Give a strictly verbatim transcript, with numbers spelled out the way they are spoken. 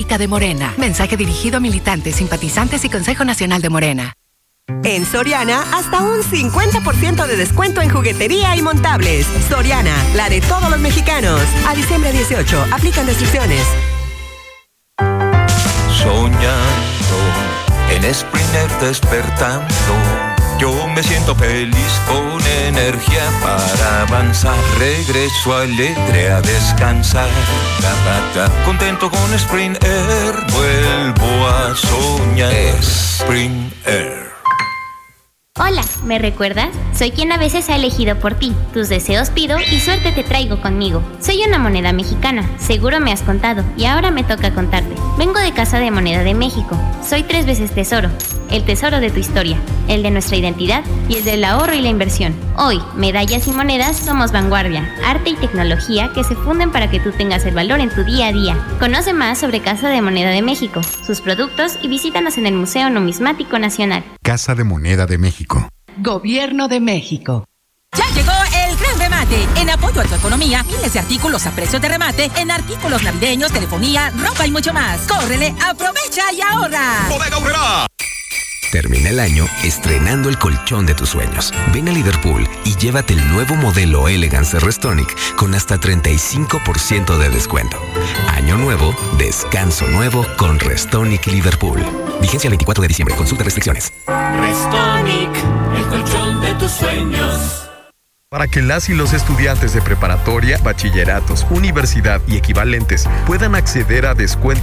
política de Morena. Mensaje dirigido a militantes, simpatizantes y Consejo Nacional de Morena. En Soriana, hasta un cincuenta por ciento de descuento en juguetería y montables. Soriana, la de todos los mexicanos. A diciembre dieciocho, aplican restricciones. Soñando, en Sprinter despertando. Yo me siento feliz con energía para avanzar. Regreso alegre a descansar. Ta, ta, ta. Contento con Sprinter, vuelvo a soñar. Sprinter. Hola, ¿me recuerdas? Soy quien a veces ha elegido por ti. Tus deseos pido y suerte te traigo conmigo. Soy una moneda mexicana, seguro me has contado, y ahora me toca contarte. Vengo de Casa de Moneda de México. Soy tres veces tesoro. El tesoro de tu historia, el de nuestra identidad y el del ahorro y la inversión. Hoy, medallas y monedas somos vanguardia, arte y tecnología que se funden para que tú tengas el valor en tu día a día. Conoce más sobre Casa de Moneda de México, sus productos y visítanos en el Museo Numismático Nacional. Casa de Moneda de México. Gobierno de México. Ya llegó el gran remate. En apoyo a tu economía, miles de artículos a precios de remate en artículos navideños, telefonía, ropa y mucho más. ¡Córrele, aprovecha y ahorra! ¡Bodega Aurrera! Termina el año estrenando el colchón de tus sueños. Ven a Liverpool y llévate el nuevo modelo Elegance Restonic con hasta treinta y cinco por ciento de descuento. Año nuevo, descanso nuevo con Restonic Liverpool. Vigencia el veinticuatro de diciembre. Consulta restricciones. Restonic, el colchón de tus sueños. Para que las y los estudiantes de preparatoria, bachilleratos, universidad y equivalentes puedan acceder a descuentos